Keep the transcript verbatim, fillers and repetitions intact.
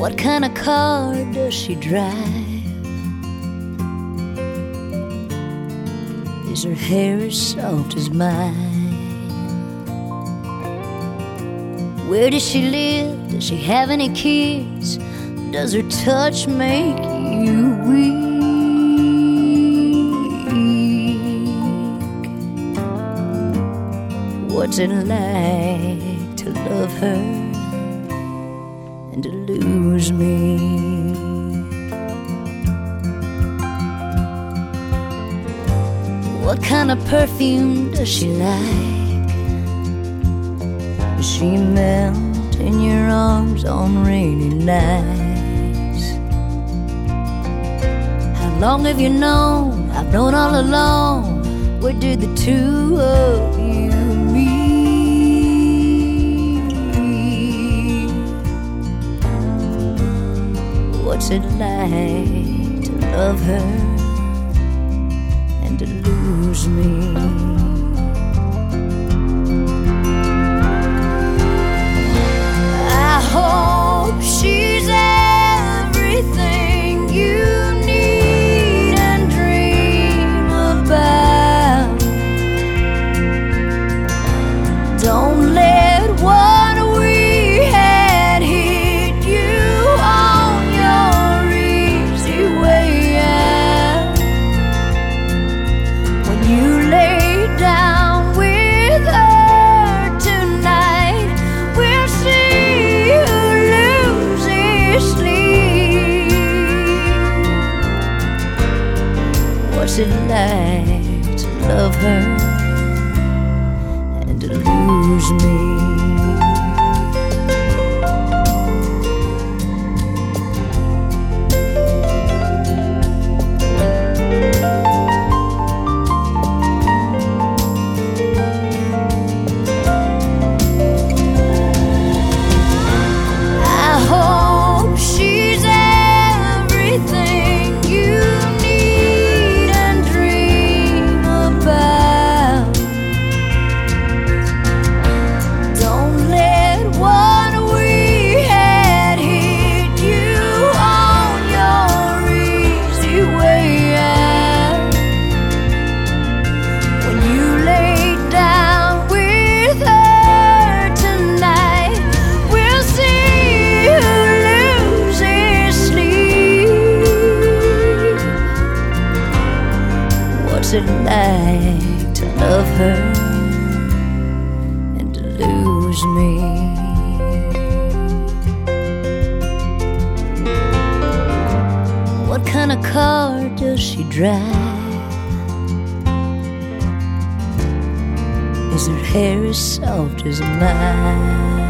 What kind of car does she drive? Is her hair as soft as mine? Where does she live? Does she have any kids? Does her touch make you weak? What's it like to love her and to lose me? What kind of perfume does she like? Does she melt in your arms on rainy nights? How long have you known? I've known all along. Where did the two of you meet? What's it like to love her and to lose me? I hope she's everything you need and dream about. Don't let what we had hit you on your easy way out. When you lay down with her tonight, we'll see who loses sleep. What's it like to love her and to lose me? I hope she's everything you need and dream about. Don't let what we had hit you on your easy way out. When you lay down with her tonight, we'll see who loses sleep. What's it like to love her and to lose me? What kind of car does she drive? Is her hair as soft as mine?